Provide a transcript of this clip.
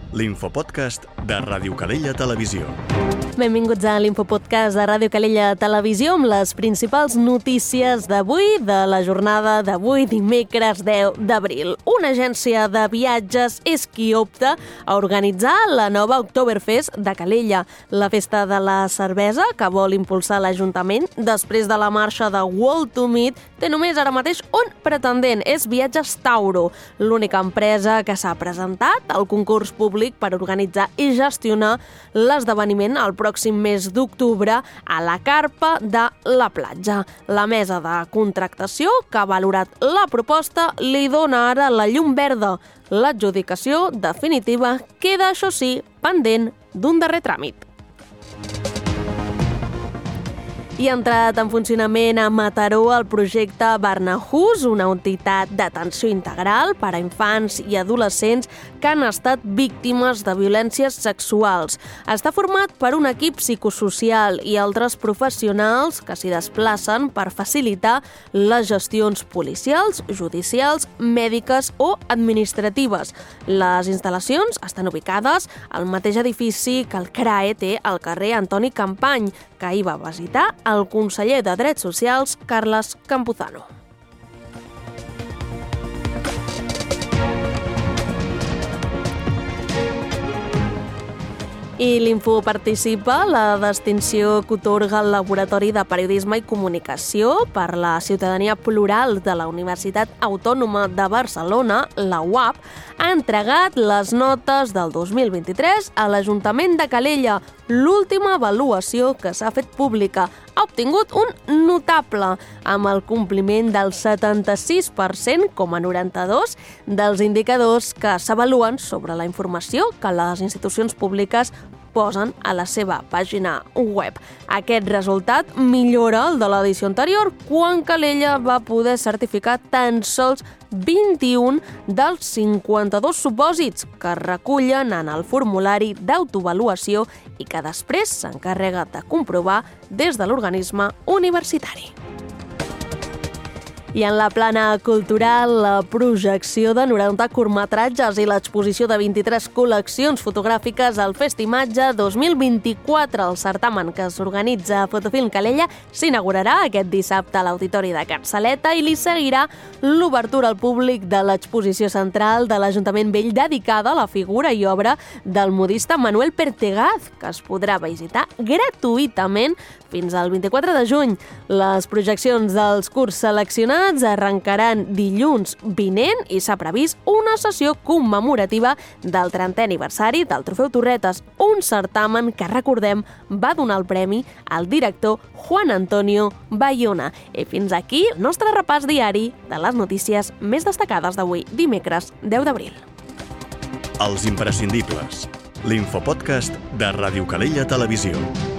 l'infopodcast de Ràdio Calella Televisió. Benvinguts a l'infopodcast de Ràdio Calella Televisió amb les principals notícies d'avui, de la jornada d'avui, dimecres 10 d'abril. Una agència de viatges és qui opta a organitzar la nova Oktoberfest de Calella, la festa de la cervesa que vol impulsar l'Ajuntament després de la marxa de World to Meet. Té només ara mateix un pretendent, és Viatges Tauro, l'única empresa que s'ha presentat al concurs públic per organitzar i gestionar l'esdeveniment el pròxim mes d'octubre a la Carpa de la Platja. La mesa de contractació que ha valorat la proposta li dona ara la llum verda. L'adjudicació definitiva queda, això sí, pendent d'un darrer tràmit. I ha entrat en funcionament a Mataró el projecte Barnahus, una entitat d'atenció integral per a infants i adolescents que han estat víctimes de violències sexuals. Està format per un equip psicosocial i altres professionals que s'hi desplacen per facilitar les gestions policials, judicials, mèdiques o administratives. Les instal·lacions estan ubicades al mateix edifici que el CRAE té al carrer Antoni Campany, que ahir va visitar el conseller de Drets Socials, Carles Campuzano. I l'Info participa la distinció que atorga el Laboratori de Periodisme i Comunicació per la ciutadania plural de la Universitat Autònoma de Barcelona, la UAB, ha entregat les notes del 2023 a l'Ajuntament de Calella. L'última avaluació que s'ha fet pública ha obtingut un notable, amb el compliment del 76,92% dels indicadors que s'avaluen sobre la informació que les institucions públiques posen a la seva pàgina web. Aquest resultat millora el de l'edició anterior, quan Calella va poder certificar tan sols 21 dels 52 supòsits que es recullen en el formulari d'autoavaluació i que després s'encarrega de comprovar des de l'organisme universitari. I en la plana cultural, la projecció de 90 curtmetratges i l'exposició de 23 col·leccions fotogràfiques al Festimatge 2024. El certamen que s'organitza a Fotofilm Calella s'inaugurarà aquest dissabte a l'Auditori de Capçaleta i li seguirà l'obertura al públic de l'exposició central de l'Ajuntament Vell dedicada a la figura i obra del modista Manuel Pertegaz, que es podrà visitar gratuïtament fins al 24 de juny. Les projeccions dels curts seleccionats arrencaran dilluns vinent i s'ha previst una sessió commemorativa del 30è aniversari del Trofeu Torretes, un certamen que, recordem, va donar el premi al director Juan Antonio Bayona. I fins aquí el nostre repàs diari de les notícies més destacades d'avui, dimecres 10 d'abril. Els imprescindibles. L'infopodcast de Ràdio Calella Televisió.